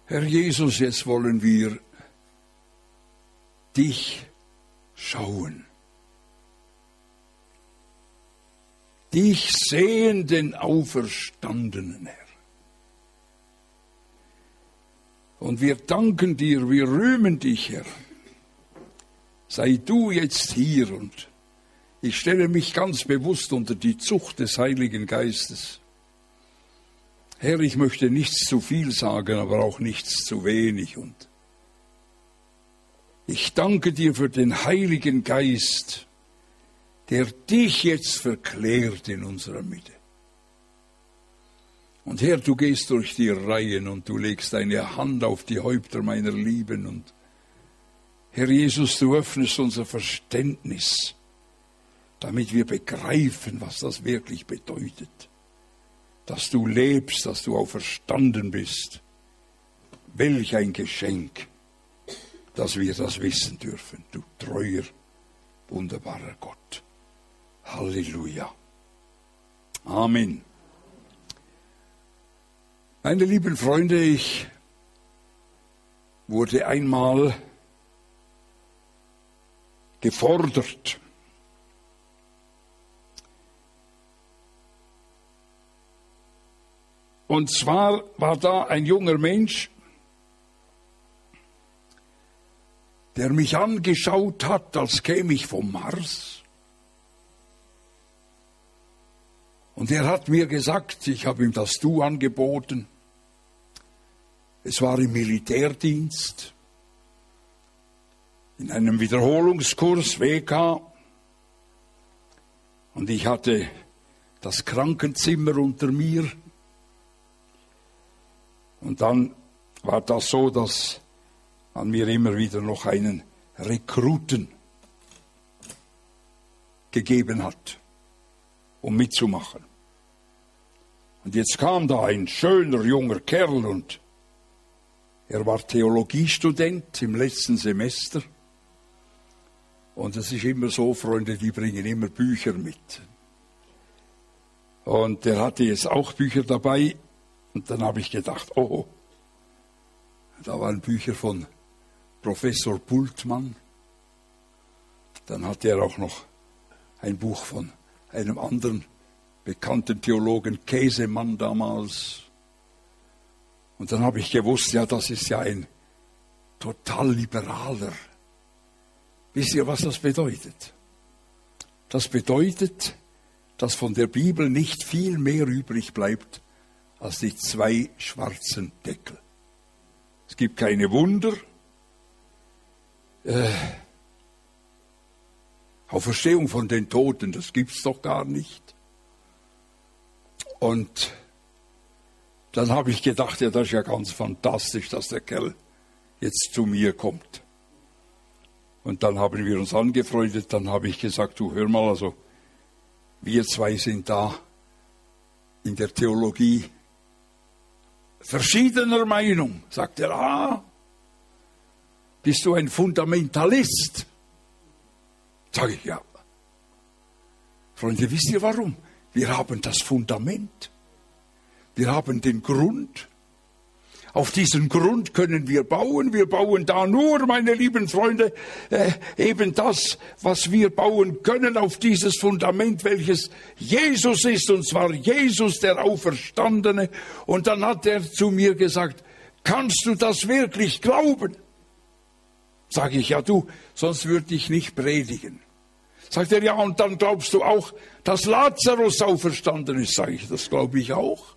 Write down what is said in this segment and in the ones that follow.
Herr Jesus, jetzt wollen wir dich schauen. Dich sehen, den Auferstandenen, Herr. Und wir danken dir, wir rühmen dich, Herr. Sei du jetzt hier und ich stelle mich ganz bewusst unter die Zucht des Heiligen Geistes. Herr, ich möchte nichts zu viel sagen, aber auch nichts zu wenig. Und ich danke dir für den Heiligen Geist, der dich jetzt verklärt in unserer Mitte. Und Herr, du gehst durch die Reihen und du legst deine Hand auf die Häupter meiner Lieben. Und Herr Jesus, du öffnest unser Verständnis, damit wir begreifen, was das wirklich bedeutet. Dass du lebst, dass du auferstanden bist. Welch ein Geschenk, dass wir das wissen dürfen, du treuer, wunderbarer Gott. Halleluja. Amen. Meine lieben Freunde, ich wurde einmal gefordert. Und zwar war da ein junger Mensch, der mich angeschaut hat, als käme ich vom Mars. Und er hat mir gesagt, ich habe ihm das Du angeboten. Es war im Militärdienst, in einem Wiederholungskurs, WK. Und ich hatte das Krankenzimmer unter mir. Und dann war das so, dass man mir immer wieder noch einen Rekruten gegeben hat, um mitzumachen. Und jetzt kam da ein schöner junger Kerl und er war Theologiestudent im letzten Semester. Und es ist immer so, Freunde, die bringen immer Bücher mit. Und er hatte jetzt auch Bücher dabei. Und dann habe ich gedacht, oh, da waren Bücher von Professor Bultmann. Dann hatte er auch noch ein Buch von einem anderen bekannten Theologen, Käsemann damals. Und dann habe ich gewusst, ja, das ist ja ein total liberaler. Wisst ihr, was das bedeutet? Das bedeutet, dass von der Bibel nicht viel mehr übrig bleibt als die 2 schwarzen Deckel. Es gibt keine Wunder. Auferstehung von den Toten, das gibt's doch gar nicht. Und dann habe ich gedacht, ja, das ist ja ganz fantastisch, dass der Kerl jetzt zu mir kommt. Und dann haben wir uns angefreundet, dann habe ich gesagt, du hör mal, also wir 2 sind da in der Theologie verschiedener Meinung. Sagt er, bist du ein Fundamentalist? Sag ich, ja. Freunde, wisst ihr warum? Wir haben das Fundament. Wir haben den Grund. Auf diesen Grund können wir bauen. Wir bauen da nur, meine lieben Freunde, eben das, was wir bauen können, auf dieses Fundament, welches Jesus ist, und zwar Jesus, der Auferstandene. Und dann hat er zu mir gesagt, kannst du das wirklich glauben? Sag ich, ja du, sonst würde ich nicht predigen. Sagt er, ja, und dann glaubst du auch, dass Lazarus auferstanden ist? Sag ich, das glaube ich auch.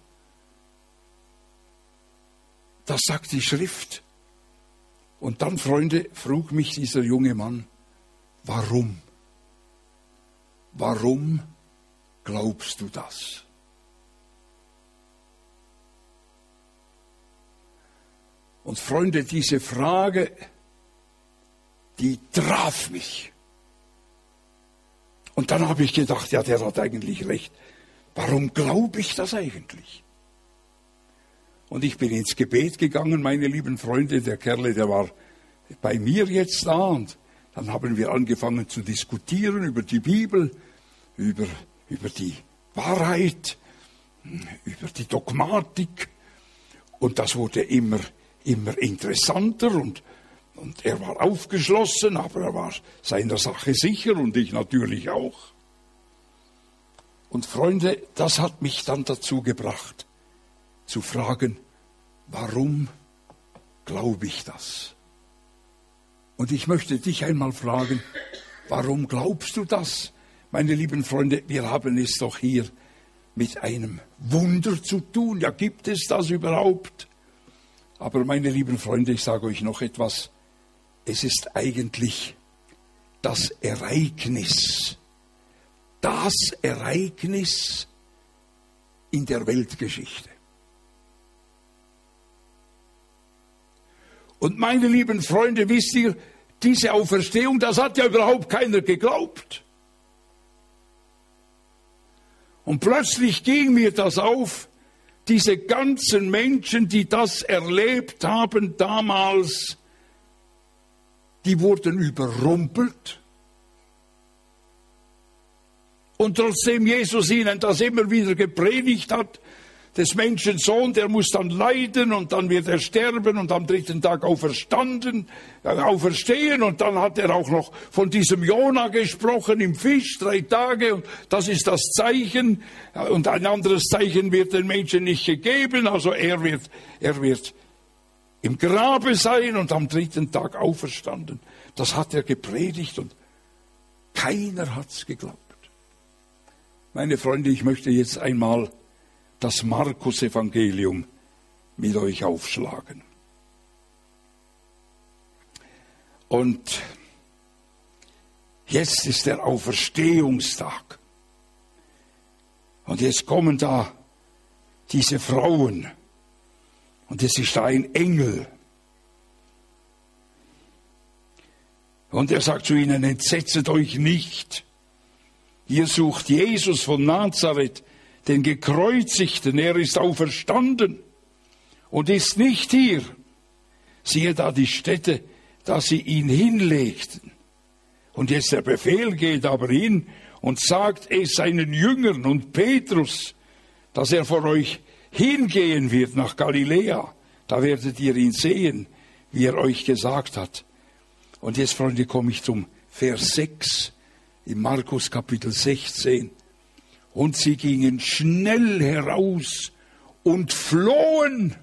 Das sagt die Schrift. Und dann, Freunde, frug mich dieser junge Mann, warum? Warum glaubst du das? Und Freunde, diese Frage, die traf mich. Und dann habe ich gedacht, ja, der hat eigentlich recht. Warum glaube ich das eigentlich? Und ich bin ins Gebet gegangen, meine lieben Freunde. Der Kerl, der war bei mir jetzt da. Und dann haben wir angefangen zu diskutieren über die Bibel, über die Wahrheit, über die Dogmatik. Und das wurde immer immer interessanter und er war aufgeschlossen, aber er war seiner Sache sicher und ich natürlich auch. Und Freunde, das hat mich dann dazu gebracht, zu fragen, warum glaube ich das? Und ich möchte dich einmal fragen, warum glaubst du das? Meine lieben Freunde, wir haben es doch hier mit einem Wunder zu tun. Ja, gibt es das überhaupt? Aber meine lieben Freunde, ich sage euch noch etwas. Es ist eigentlich das Ereignis in der Weltgeschichte. Und meine lieben Freunde, wisst ihr, diese Auferstehung, das hat ja überhaupt keiner geglaubt. Und plötzlich ging mir das auf, diese ganzen Menschen, die das erlebt haben damals, die wurden überrumpelt. Und trotzdem Jesus ihnen das immer wieder gepredigt hat, des Menschen Sohn, der muss dann leiden und dann wird er sterben und am 3. Tag auferstehen. Und dann hat er auch noch von diesem Jona gesprochen im Fisch, 3 Tage. Und das ist das Zeichen. Und ein anderes Zeichen wird den Menschen nicht gegeben. Also er wird im Grabe sein und am 3. Tag auferstanden. Das hat er gepredigt und keiner hat's geglaubt. Meine Freunde, ich möchte jetzt einmal das Markus-Evangelium mit euch aufschlagen. Und jetzt ist der Auferstehungstag. Und jetzt kommen da diese Frauen. Und es ist da ein Engel. Und er sagt zu ihnen, entsetzet euch nicht. Ihr sucht Jesus von Nazareth, den Gekreuzigten, er ist auferstanden und ist nicht hier. Siehe da die Stätte, da sie ihn hinlegten. Und jetzt der Befehl geht aber hin und sagt es seinen Jüngern und Petrus, dass er vor euch hingehen wird nach Galiläa. Da werdet ihr ihn sehen, wie er euch gesagt hat. Und jetzt, Freunde, komme ich zum Vers 6 im Markus Kapitel 16. Und sie gingen schnell heraus und flohen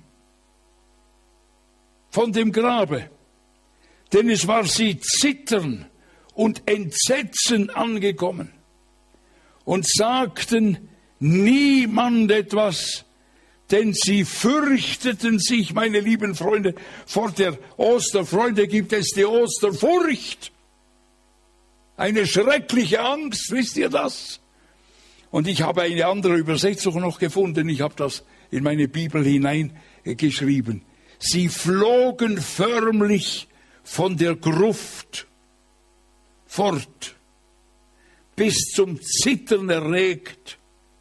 von dem Grabe. Denn es war sie Zittern und Entsetzen angekommen. Und sagten niemand etwas, denn sie fürchteten sich, meine lieben Freunde, vor der Osterfreude gibt es die Osterfurcht. Eine schreckliche Angst, wisst ihr das? Und ich habe eine andere Übersetzung noch gefunden. Ich habe das in meine Bibel hineingeschrieben. Sie flogen förmlich von der Gruft fort, bis zum Zittern erregt.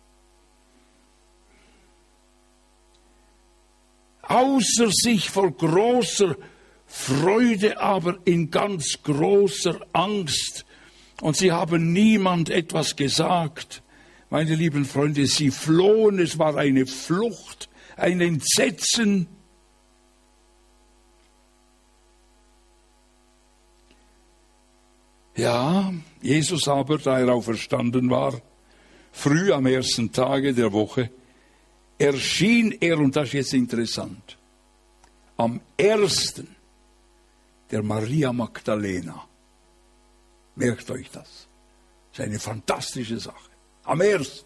Außer sich vor großer Freude, aber in ganz großer Angst. Und sie haben niemand etwas gesagt. Meine lieben Freunde, sie flohen, es war eine Flucht, ein Entsetzen. Ja, Jesus aber, da er auferstanden war, früh am 1. Tage der Woche, erschien er, und das ist jetzt interessant, am 1. der Maria Magdalena. Merkt euch das. Das ist eine fantastische Sache. Am 1.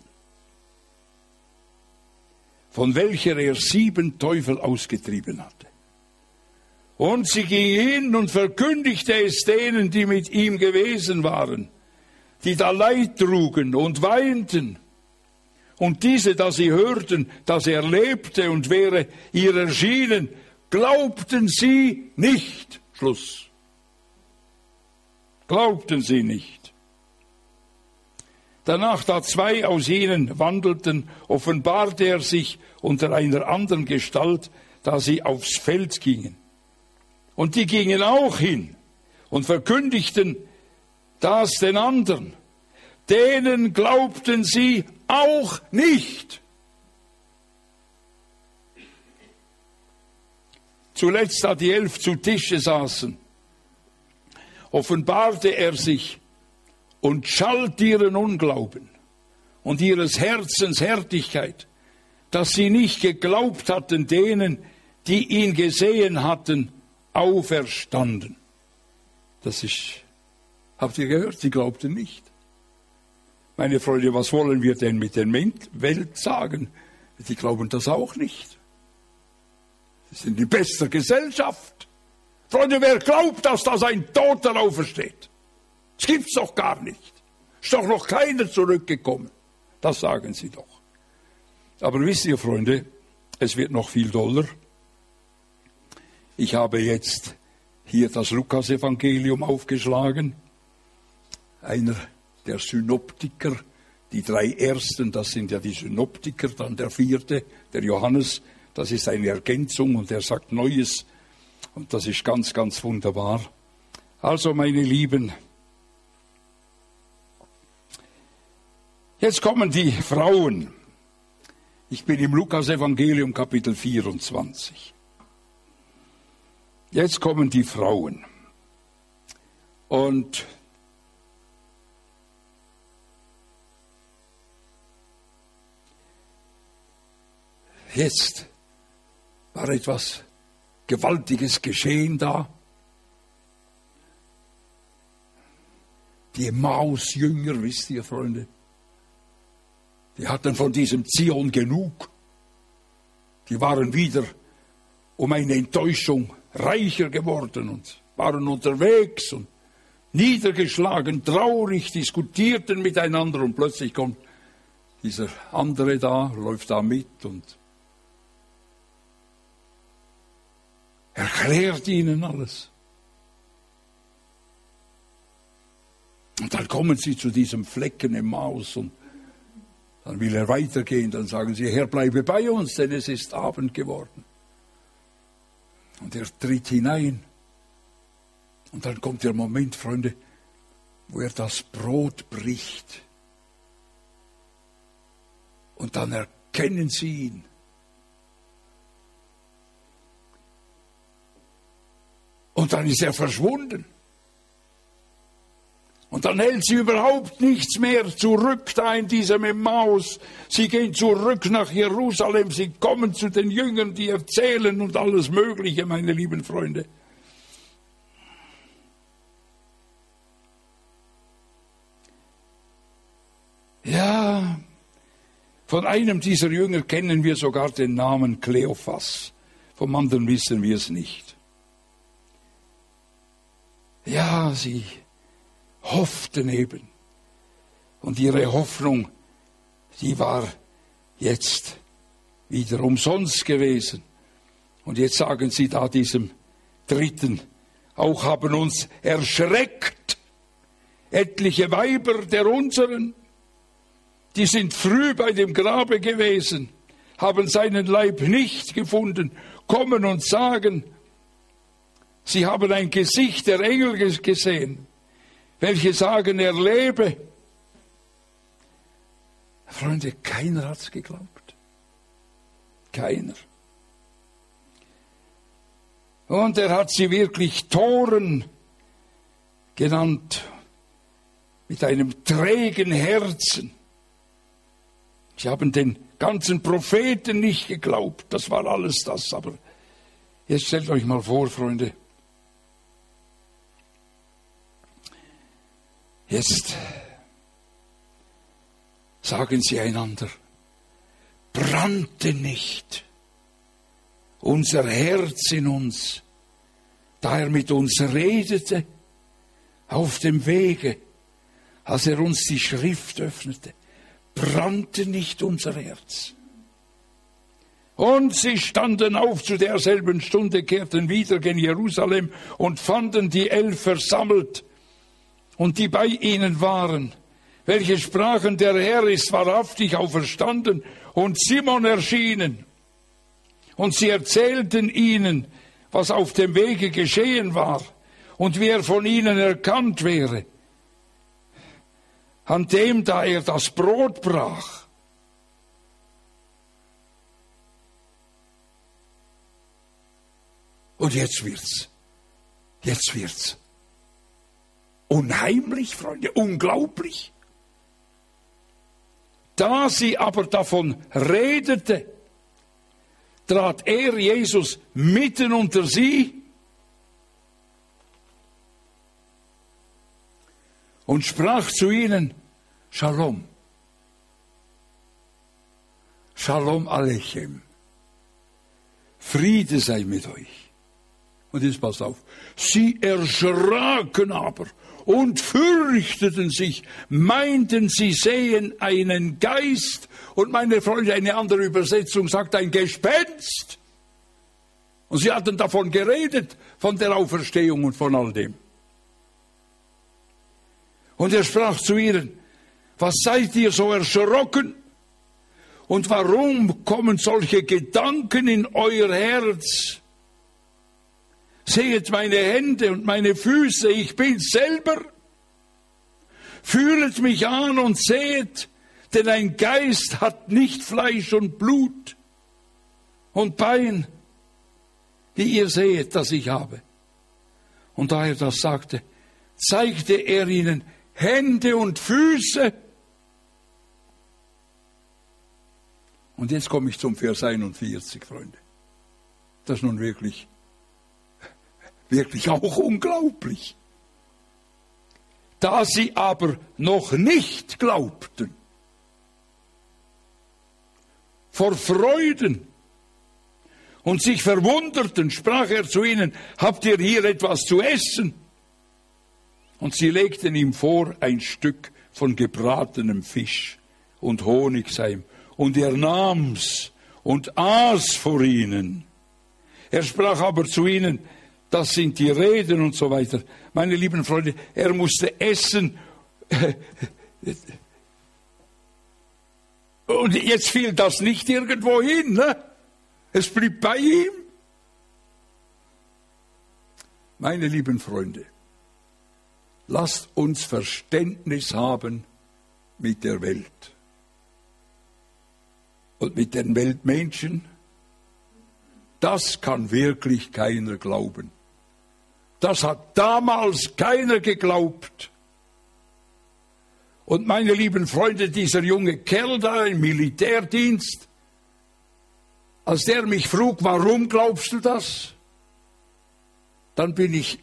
von welcher er 7 Teufel ausgetrieben hatte. Und sie ging hin und verkündigte es denen, die mit ihm gewesen waren, die da Leid trugen und weinten. Und diese, da sie hörten, dass er lebte und wäre ihr erschienen, glaubten sie nicht. Schluss. Glaubten sie nicht. Danach, da 2 aus ihnen wandelten, offenbarte er sich unter einer anderen Gestalt, da sie aufs Feld gingen. Und die gingen auch hin und verkündigten das den anderen. Denen glaubten sie auch zuletzt da die 11 zu Tische saßen, offenbarte er sich und schalt ihren Unglauben und ihres Herzens Härtigkeit, dass sie nicht geglaubt hatten denen, die ihn gesehen hatten, auferstanden. Das ist, habt ihr gehört, sie glaubten nicht. Meine Freunde, was wollen wir denn mit der Welt sagen? Die glauben das auch nicht. Sie sind in bester Gesellschaft. Freunde, wer glaubt, dass da ein Toter aufersteht? Das gibt's doch gar nicht. Ist doch noch keiner zurückgekommen. Das sagen sie doch. Aber wisst ihr, Freunde, es wird noch viel doller. Ich habe jetzt hier das Lukas-Evangelium aufgeschlagen. Einer der Synoptiker, die 3 ersten, das sind ja die Synoptiker, dann der 4., der Johannes, das ist eine Ergänzung und er sagt Neues. Und das ist ganz, ganz wunderbar. Also, meine Lieben, jetzt kommen die Frauen. Ich bin im Lukas-Evangelium Kapitel 24. Jetzt kommen die Frauen. Und jetzt war etwas Gewaltiges geschehen da. Die Emmaus-Jünger, wisst ihr, Freunde, die hatten von diesem Zion genug. Die waren wieder um eine Enttäuschung reicher geworden und waren unterwegs und niedergeschlagen, traurig, diskutierten miteinander und plötzlich kommt dieser andere da, läuft da mit und erklärt ihnen alles. Und dann kommen sie zu diesem Flecken Emmaus und dann will er weitergehen. Dann sagen sie, Herr, bleibe bei uns, denn es ist Abend geworden. Und er tritt hinein. Und dann kommt der Moment, Freunde, wo er das Brot bricht. Und dann erkennen sie ihn. Und dann ist er verschwunden. Und dann hält sie überhaupt nichts mehr zurück da in diesem Emmaus. Sie gehen zurück nach Jerusalem, sie kommen zu den Jüngern, die erzählen und alles Mögliche, meine lieben Freunde. Ja, von einem dieser Jünger kennen wir sogar den Namen Kleophas. Vom anderen wissen wir es nicht. Ja, sie hofften eben. Und ihre Hoffnung, die war jetzt wieder umsonst gewesen. Und jetzt sagen sie da diesem Dritten, auch haben uns erschreckt etliche Weiber der unseren, die sind früh bei dem Grabe gewesen, haben seinen Leib nicht gefunden, kommen und sagen, sie haben ein Gesicht der Engel gesehen, welche sagen, er lebe. Freunde, keiner hat es geglaubt. Keiner. Und er hat sie wirklich Toren genannt, mit einem trägen Herzen. Sie haben den ganzen Propheten nicht geglaubt, das war alles das. Aber jetzt stellt euch mal vor, Freunde, jetzt sagen sie einander, brannte nicht unser Herz in uns, da er mit uns redete auf dem Wege, als er uns die Schrift öffnete, brannte nicht unser Herz. Und sie standen auf zu derselben Stunde, kehrten wieder gen Jerusalem und fanden die 11 versammelt und die bei ihnen waren, welche sprachen, der Herr ist wahrhaftig auferstanden und Simon erschienen. Und sie erzählten ihnen, was auf dem Wege geschehen war und wie er von ihnen erkannt wäre, an dem, da er das Brot brach. Und jetzt wird's. Jetzt wird's. Unheimlich, Freunde, unglaublich. Da sie aber davon redete, trat er, Jesus, mitten unter sie und sprach zu ihnen, Shalom. Shalom Aleichem. Friede sei mit euch. Und jetzt passt auf. Sie erschraken aber und fürchteten sich, meinten, sie sähen einen Geist. Und meine Freunde, eine andere Übersetzung sagt ein Gespenst. Und sie hatten davon geredet, von der Auferstehung und von all dem. Und er sprach zu ihnen, was seid ihr so erschrocken? Und warum kommen solche Gedanken in euer Herz? Sehet meine Hände und meine Füße, ich bin's selber. Fühlet mich an und seht, denn ein Geist hat nicht Fleisch und Blut und Bein, wie ihr seht, dass ich habe. Und da er das sagte, zeigte er ihnen Hände und Füße. Und jetzt komme ich zum Vers 41, Freunde. Das ist nun wirklich auch unglaublich. Da sie aber noch nicht glaubten, vor Freuden und sich verwunderten, sprach er zu ihnen, habt ihr hier etwas zu essen? Und sie legten ihm vor ein Stück von gebratenem Fisch und Honigseim. Und er nahm's und aß vor ihnen. Er sprach aber zu ihnen, das sind die Reden und so weiter. Meine lieben Freunde, er musste essen. Und jetzt fiel das nicht irgendwo hin, ne? Es blieb bei ihm. Meine lieben Freunde, lasst uns Verständnis haben mit der Welt. Und mit den Weltmenschen, das kann wirklich keiner glauben. Das hat damals keiner geglaubt. Und meine lieben Freunde, dieser junge Kerl da im Militärdienst, als der mich frug, warum glaubst du das? Dann bin ich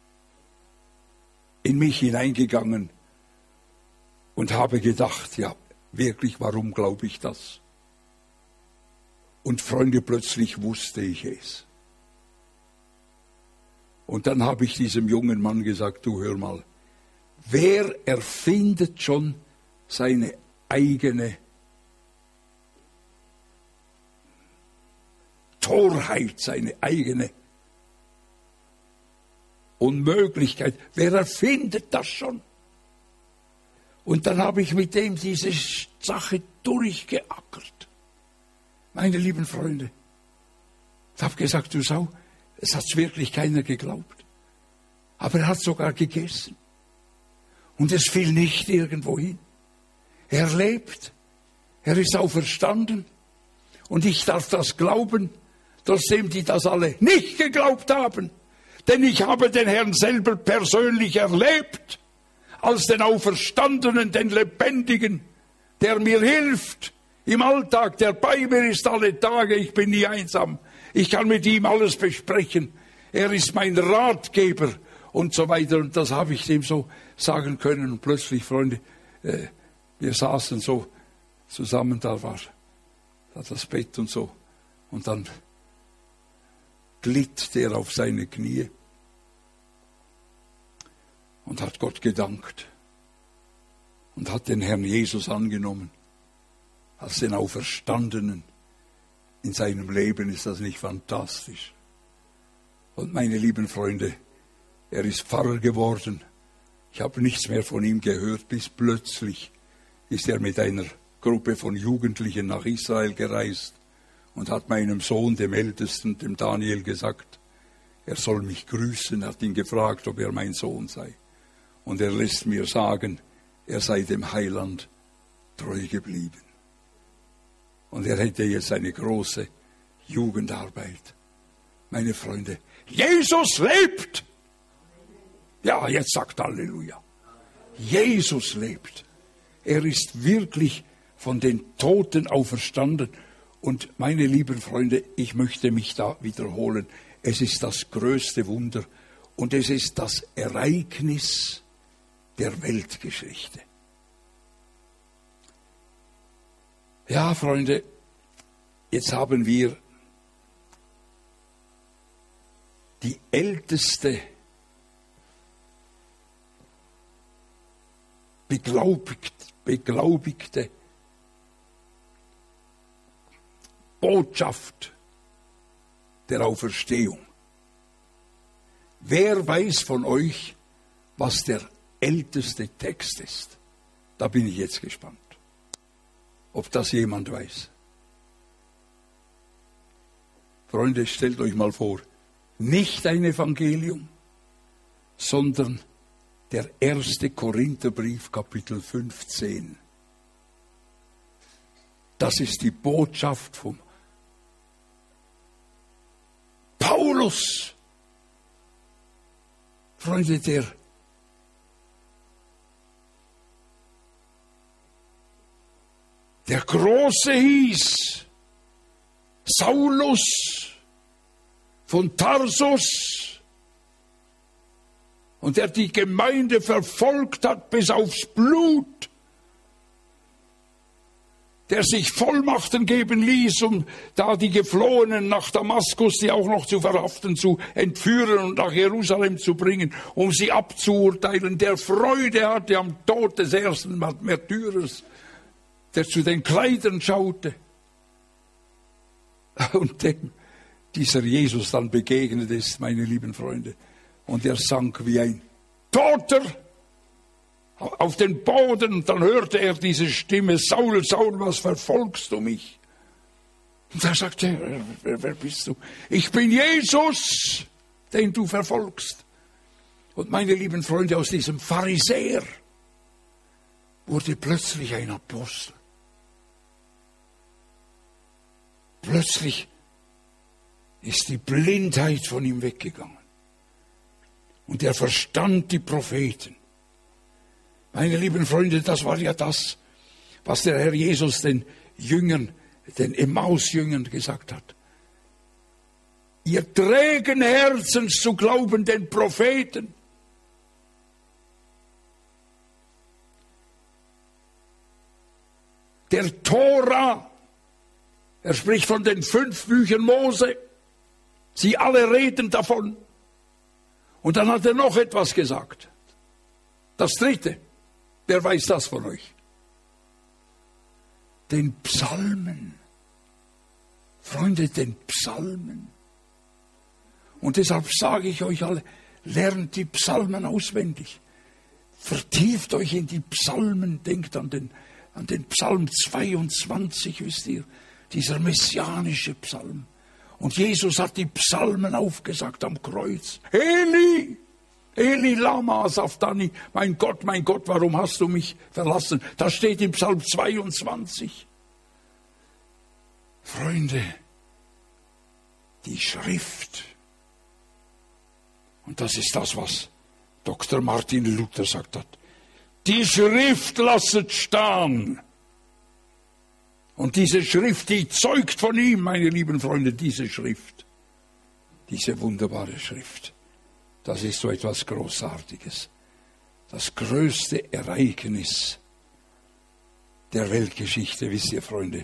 in mich hineingegangen und habe gedacht, ja, wirklich, warum glaube ich das? Und Freunde, plötzlich wusste ich es. Und dann habe ich diesem jungen Mann gesagt, du hör mal, wer erfindet schon seine eigene Torheit, seine eigene Unmöglichkeit? Wer erfindet das schon? Und dann habe ich mit dem diese Sache durchgeackert. Meine lieben Freunde, ich habe gesagt, du Sau, es hat wirklich keiner geglaubt. Aber er hat sogar gegessen. Und es fiel nicht irgendwo hin. Er lebt, er ist auferstanden. Und ich darf das glauben, trotzdem die das alle nicht geglaubt haben. Denn ich habe den Herrn selber persönlich erlebt, als den Auferstandenen, den Lebendigen, der mir hilft. Im Alltag, der bei mir ist alle Tage, ich bin nie einsam. Ich kann mit ihm alles besprechen. Er ist mein Ratgeber und so weiter. Und das habe ich dem so sagen können. Und plötzlich, Freunde, wir saßen so zusammen, da war das Bett und so. Und dann glitt der auf seine Knie und hat Gott gedankt und hat den Herrn Jesus angenommen. Als den Auferstandenen in seinem Leben. Ist das nicht fantastisch? Und meine lieben Freunde, er ist Pfarrer geworden. Ich habe nichts mehr von ihm gehört, bis plötzlich ist er mit einer Gruppe von Jugendlichen nach Israel gereist und hat meinem Sohn, dem Ältesten, dem Daniel, gesagt, er soll mich grüßen. Er hat ihn gefragt, ob er mein Sohn sei. Und er lässt mir sagen, er sei dem Heiland treu geblieben. Und er hätte jetzt eine große Jugendarbeit. meine Freunde, Jesus lebt. Ja, jetzt sagt Halleluja. Jesus lebt. Er ist wirklich von den Toten auferstanden. Und meine lieben Freunde, ich möchte mich da wiederholen. Es ist das größte Wunder und es ist das Ereignis der Weltgeschichte. Ja, Freunde, jetzt haben wir die älteste beglaubigte Botschaft der Auferstehung. Wer weiß von euch, was der älteste Text ist? Da bin ich jetzt gespannt, ob das jemand weiß. Freunde, stellt euch mal vor, nicht ein Evangelium, sondern der 1. Korintherbrief, Kapitel 15. Das ist die Botschaft vom Paulus. Freunde, der Große hieß Saulus von Tarsus und der die Gemeinde verfolgt hat bis aufs Blut, der sich Vollmachten geben ließ, um da die Geflohenen nach Damaskus, die auch noch zu verhaften, zu entführen und nach Jerusalem zu bringen, um sie abzuurteilen, der Freude hatte am Tod des ersten Märtyrers, der zu den Kleidern schaute und dem dieser Jesus dann begegnet ist, meine lieben Freunde. Und er sank wie ein Toter auf den Boden und dann hörte er diese Stimme, Saul, Saul, was verfolgst du mich? Und da sagte er, wer bist du? Ich bin Jesus, den du verfolgst. Und meine lieben Freunde, aus diesem Pharisäer wurde plötzlich ein Apostel. Plötzlich ist die Blindheit von ihm weggegangen. Und er verstand die Propheten. Meine lieben Freunde, das war ja das, was der Herr Jesus den Jüngern, den Emmaus-Jüngern gesagt hat. Ihr trägen Herzens zu glauben den Propheten. Der Tora, er spricht von den 5 Büchern Mose. Sie alle reden davon. Und dann hat er noch etwas gesagt. Das 3. Wer weiß das von euch? Den Psalmen. Freunde, den Psalmen. Und deshalb sage ich euch alle, lernt die Psalmen auswendig. Vertieft euch in die Psalmen. Denkt an den Psalm 22, wisst ihr. Dieser messianische Psalm. Und Jesus hat die Psalmen aufgesagt am Kreuz. Eli, Eli lama sabachthani, mein Gott, warum hast du mich verlassen? Das steht im Psalm 22. Freunde, die Schrift. Und das ist das, was Dr. Martin Luther gesagt hat. Die Schrift lasset stehen. Und diese Schrift, die zeugt von ihm, meine lieben Freunde, diese Schrift, diese wunderbare Schrift, das ist so etwas Großartiges. Das größte Ereignis der Weltgeschichte, wisst ihr, Freunde.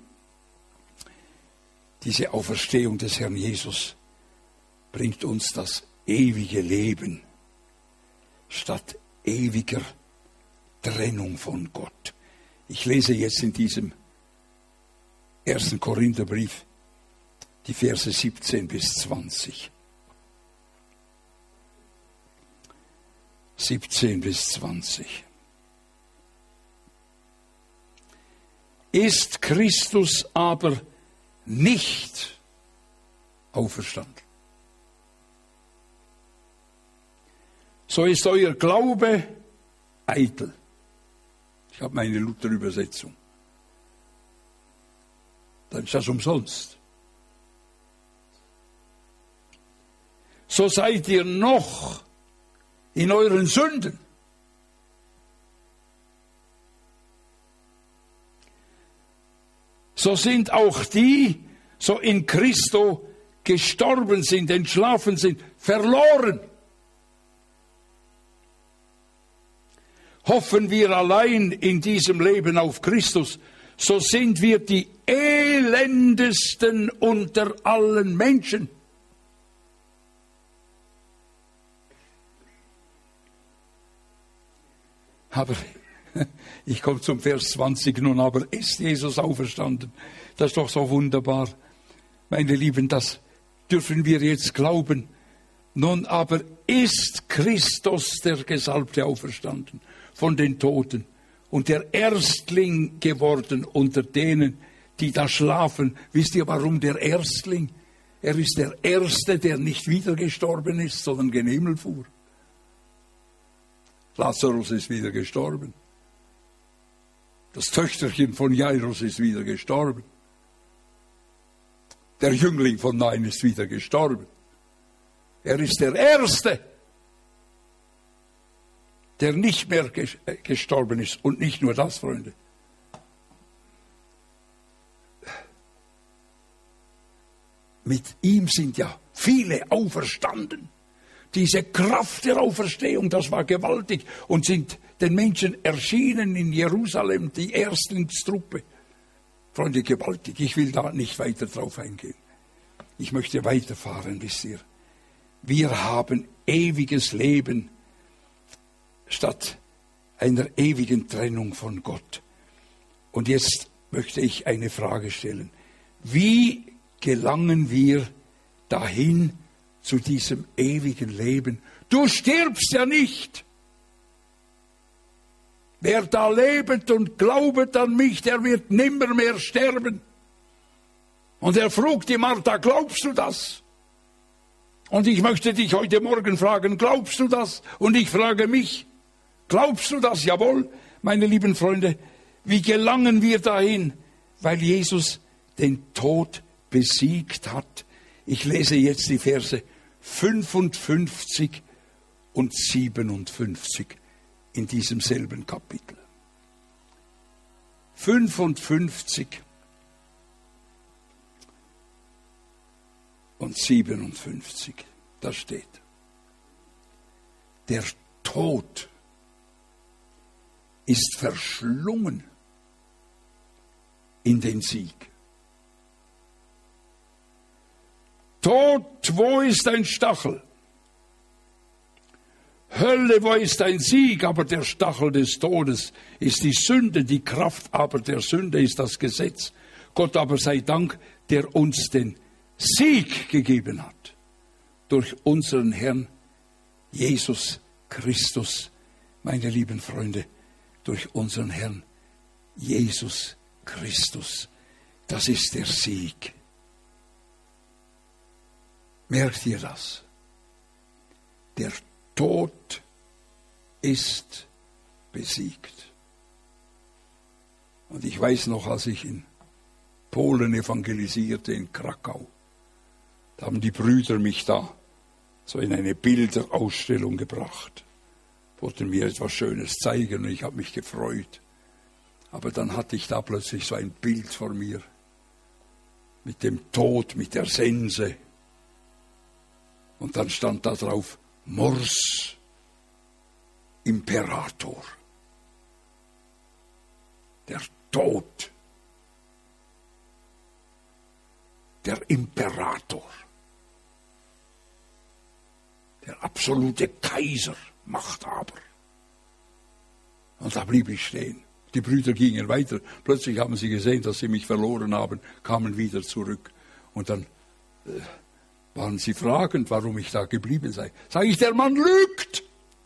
Diese Auferstehung des Herrn Jesus bringt uns das ewige Leben statt ewiger Trennung von Gott. Ich lese jetzt in diesem 1. Korintherbrief, die Verse 17 bis 20. 17 bis 20. Ist Christus aber nicht auferstanden, so ist euer Glaube eitel. Ich habe meine Luther-Übersetzung. Dann ist das umsonst. so seid ihr noch in euren Sünden. So sind auch die, so in Christo gestorben sind, entschlafen sind, verloren. Hoffen wir allein in diesem Leben auf Christus, so sind wir die elendesten unter allen Menschen. Aber ich komme zum Vers 20 nun, aber ist Jesus auferstanden? Das ist doch so wunderbar. Meine Lieben, das dürfen wir jetzt glauben. Nun aber ist Christus, der Gesalbte, auferstanden von den Toten und der Erstling geworden unter denen, die da schlafen. Wisst ihr, warum der Erstling? Er ist der Erste, der nicht wieder gestorben ist, sondern gen Himmel fuhr. Lazarus ist wieder gestorben. Das Töchterchen von Jairus ist wieder gestorben. Der Jüngling von Nain ist wieder gestorben. Er ist der Erste, der nicht mehr gestorben ist. Und nicht nur das, Freunde. Mit ihm sind ja viele auferstanden. Diese Kraft der Auferstehung, das war gewaltig. Und sind den Menschen erschienen in Jerusalem, die Erstlingstruppe. Freunde, gewaltig. Ich will da nicht weiter drauf eingehen. Ich möchte weiterfahren, wisst ihr. Wir haben ewiges Leben statt einer ewigen Trennung von Gott. Und jetzt möchte ich eine Frage stellen. Wie gelangen wir dahin zu diesem ewigen Leben? Du stirbst ja nicht. Wer da lebt und glaubet an mich, der wird nimmermehr sterben. Und er frug die Martha, glaubst du das? Und ich möchte dich heute Morgen fragen, glaubst du das? Und ich frage mich, glaubst du das? Jawohl, meine lieben Freunde. Wie gelangen wir dahin? Weil Jesus den Tod besiegt hat. Ich lese jetzt die Verse 55 und 57 in diesem selben Kapitel. 55 und 57, da steht: Der Tod ist verschlungen in den Sieg. Tod, wo ist dein Stachel? Hölle, wo ist dein Sieg? Aber der Stachel des Todes ist die Sünde, die Kraft aber der Sünde ist das Gesetz. Gott aber sei Dank, der uns den Sieg gegeben hat durch unseren Herrn Jesus Christus. Meine lieben Freunde, durch unseren Herrn Jesus Christus. Das ist der Sieg. Merkt ihr das? Der Tod ist besiegt. Und ich weiß noch, als ich in Polen evangelisierte, in Krakau, da haben die Brüder mich da so in eine Bilderausstellung gebracht. Wollten mir etwas Schönes zeigen und ich habe mich gefreut. Aber dann hatte ich da plötzlich so ein Bild vor mir mit dem Tod, mit der Sense. Und dann stand da drauf: Mors Imperator. Der Tod. Der Imperator. Der absolute Kaiser, Machthaber. Und da blieb ich stehen. Die Brüder gingen weiter. Plötzlich haben sie gesehen, dass sie mich verloren haben, kamen wieder zurück. Und dann waren sie fragend, warum ich da geblieben sei. Sag ich, der Mann lügt.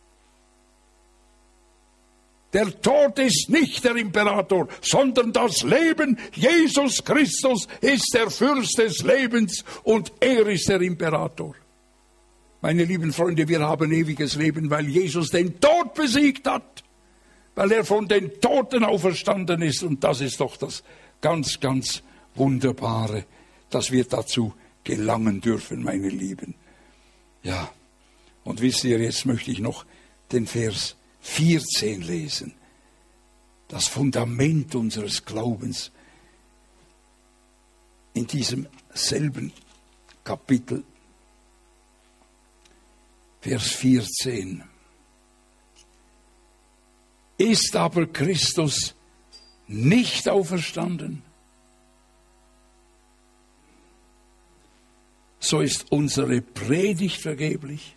Der Tod ist nicht der Imperator, sondern das Leben. Jesus Christus ist der Fürst des Lebens und er ist der Imperator. Meine lieben Freunde, wir haben ewiges Leben, weil Jesus den Tod besiegt hat. Weil er von den Toten auferstanden ist. Und das ist doch das ganz, ganz Wunderbare, dass wir dazu gelangen dürfen, meine Lieben. Ja, und wisst ihr, jetzt möchte ich noch den Vers 14 lesen. Das Fundament unseres Glaubens in diesem selben Kapitel. Vers 14. Ist aber Christus nicht auferstanden, so ist unsere Predigt vergeblich,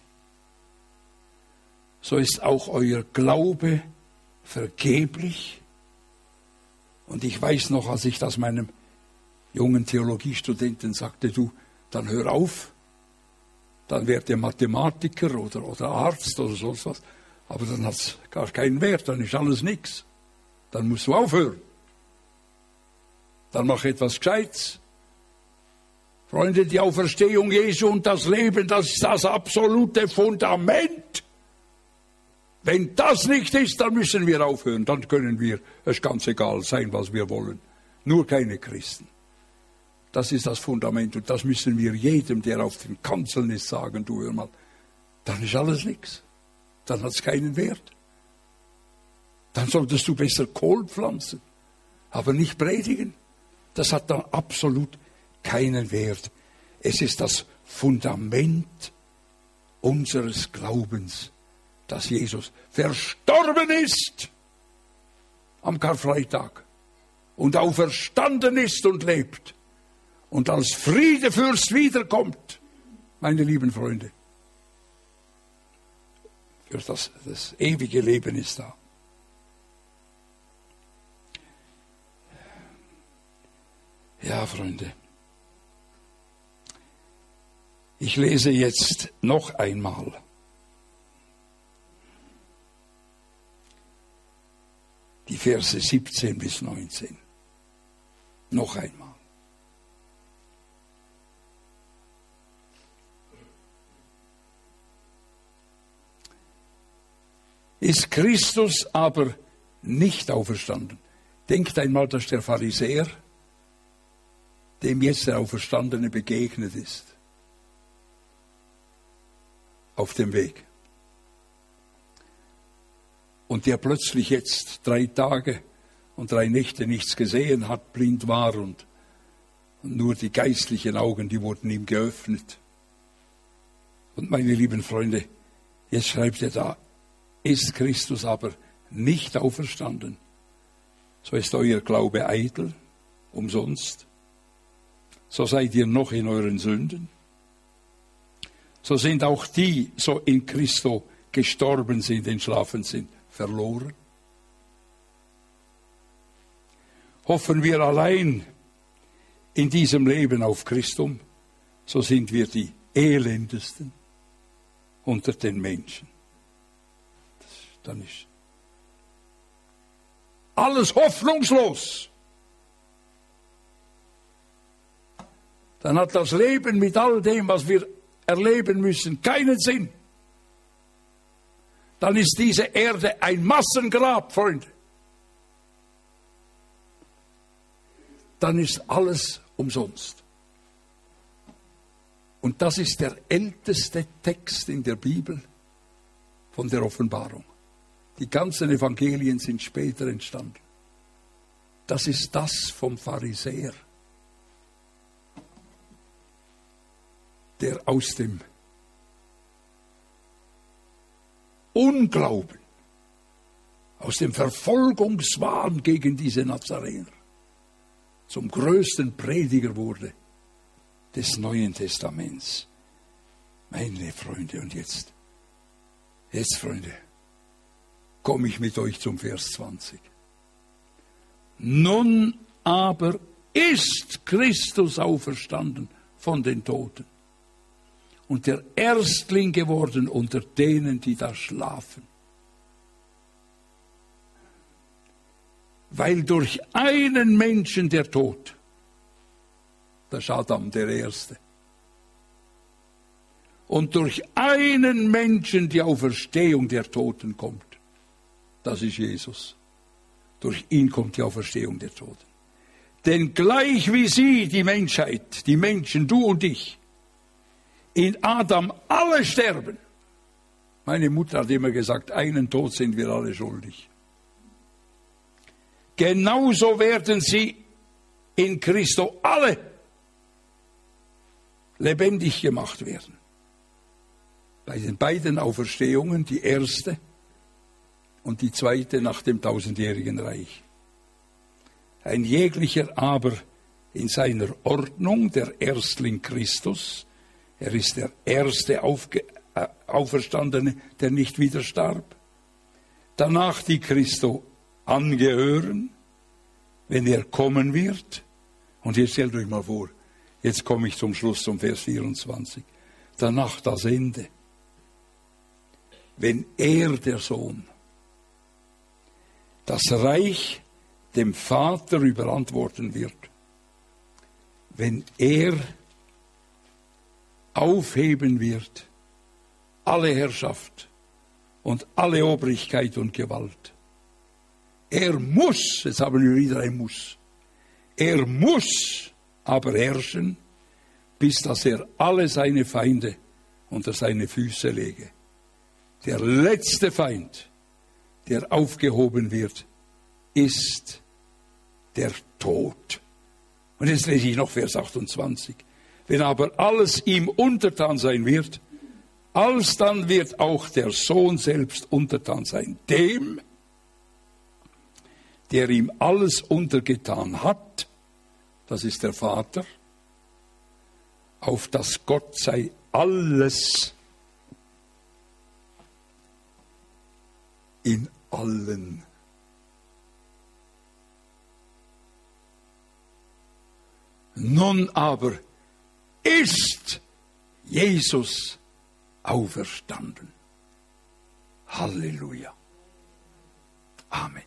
so ist auch euer Glaube vergeblich. Und ich weiß noch, als ich das meinem jungen Theologiestudenten sagte, du, dann hör auf, dann werd ihr Mathematiker oder Arzt oder sonst was, aber dann hat es gar keinen Wert, dann ist alles nichts. Dann musst du aufhören. Dann mach etwas Gescheites. Freunde, die Auferstehung Jesu und das Leben, das ist das absolute Fundament. Wenn das nicht ist, dann müssen wir aufhören. Dann können wir, es ist ganz egal, sein, was wir wollen. Nur keine Christen. Das ist das Fundament und das müssen wir jedem, der auf den Kanzeln ist, sagen, du hör mal, dann ist alles nichts. Dann hat es keinen Wert. Dann solltest du besser Kohl pflanzen, aber nicht predigen. Das hat dann absolut keinen Wert. Es ist das Fundament unseres Glaubens, dass Jesus verstorben ist am Karfreitag und auferstanden ist und lebt und als Friedefürst wiederkommt, meine lieben Freunde. Für das ewige Leben ist da. Ja, Freunde. Ich lese jetzt noch einmal die Verse 17 bis 19. Noch einmal. Ist Christus aber nicht auferstanden? Denkt einmal, dass der Pharisäer, dem jetzt der Auferstandene begegnet ist, auf dem Weg. Und der plötzlich jetzt 3 Tage und 3 Nächte nichts gesehen hat, blind war und nur die geistlichen Augen, die wurden ihm geöffnet. Und meine lieben Freunde, jetzt schreibt er da, ist Christus aber nicht auferstanden, so ist euer Glaube eitel, umsonst. So seid ihr noch in euren Sünden. So sind auch die, so in Christo gestorben sind, entschlafen sind, verloren. Hoffen wir allein in diesem Leben auf Christum, so sind wir die elendesten unter den Menschen. Dann ist alles hoffnungslos. Dann hat das Leben mit all dem, was wir erleben müssen, keinen Sinn. Dann ist diese Erde ein Massengrab, Freunde. Dann ist alles umsonst. Und das ist der älteste Text in der Bibel von der Offenbarung. Die ganzen Evangelien sind später entstanden. Das ist das vom Pharisäer, der aus dem Unglauben, aus dem Verfolgungswahn gegen diese Nazarener zum größten Prediger wurde des Neuen Testaments. Meine Freunde, und jetzt, Freunde, komme ich mit euch zum Vers 20. Nun aber ist Christus auferstanden von den Toten und der Erstling geworden unter denen, die da schlafen. Weil durch einen Menschen der Tod, das ist Adam der Erste, und durch einen Menschen die Auferstehung der Toten kommt, das ist Jesus. Durch ihn kommt die Auferstehung der Toten. Denn gleich wie sie, die Menschheit, die Menschen, du und ich, in Adam alle sterben. Meine Mutter hat immer gesagt, einen Tod sind wir alle schuldig. Genauso werden sie in Christo alle lebendig gemacht werden. Bei den beiden Auferstehungen, die erste und die zweite nach dem 1000-jährigen Reich. Ein jeglicher aber in seiner Ordnung, der Erstling Christus, er ist der erste Auferstandene, der nicht wieder starb. Danach die Christo angehören, wenn er kommen wird. Und jetzt stellt euch mal vor, jetzt komme ich zum Schluss, zum Vers 24. Danach das Ende. Wenn er, der Sohn, das Reich dem Vater überantworten wird, wenn er aufheben wird, alle Herrschaft und alle Obrigkeit und Gewalt. Er muss, jetzt haben wir wieder ein Muss, er muss aber herrschen, bis dass er alle seine Feinde unter seine Füße lege. Der letzte Feind, der aufgehoben wird, ist der Tod. Und jetzt lese ich noch Vers 28. Wenn aber alles ihm untertan sein wird, alsdann wird auch der Sohn selbst untertan sein, dem, der ihm alles untergetan hat, das ist der Vater, auf das Gott sei alles in allen. Nun aber ist Jesus auferstanden. Halleluja. Amen.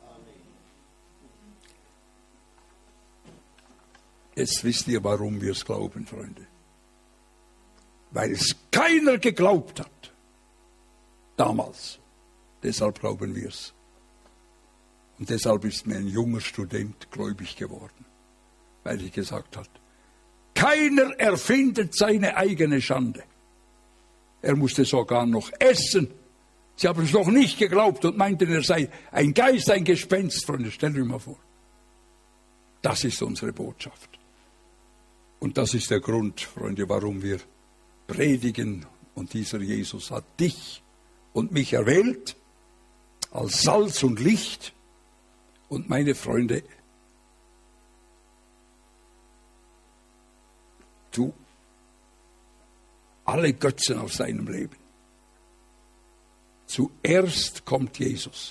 Jetzt wisst ihr, warum wir es glauben, Freunde. Weil es keiner geglaubt hat. Damals. Deshalb glauben wir es. Und deshalb ist mir ein junger Student gläubig geworden. Weil ich gesagt habe, keiner erfindet seine eigene Schande. Er musste sogar noch essen. Sie haben es noch nicht geglaubt und meinten, er sei ein Geist, ein Gespenst. Freunde, stellt euch mal vor. Das ist unsere Botschaft. Und das ist der Grund, Freunde, warum wir predigen. Und dieser Jesus hat dich und mich erwählt als Salz und Licht. Und meine Freunde, du, alle Götzen aus deinem Leben. Zuerst kommt Jesus.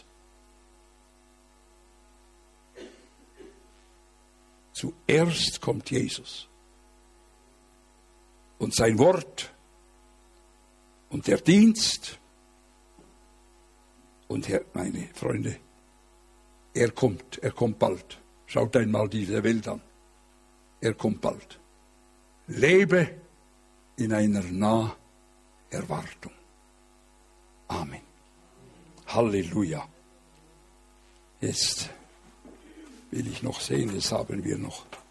Zuerst kommt Jesus. Und sein Wort und der Dienst. Und meine Freunde, er kommt bald. Schaut einmal diese Welt an. Er kommt bald. Lebe in einer Naherwartung. Amen. Halleluja. Jetzt will ich noch sehen, das haben wir noch.